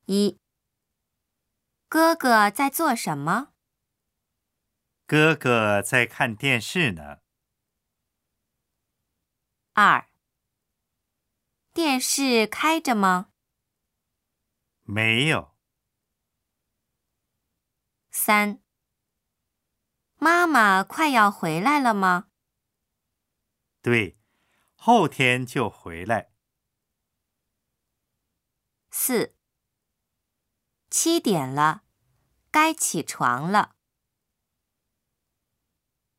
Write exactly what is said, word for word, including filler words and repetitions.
一、哥哥在做什么？ 哥哥在看电视呢。 二、电视开着吗？ 没有。 三、妈妈快要回来了吗？ 对，后天就回来。 四、七点了，该起床了。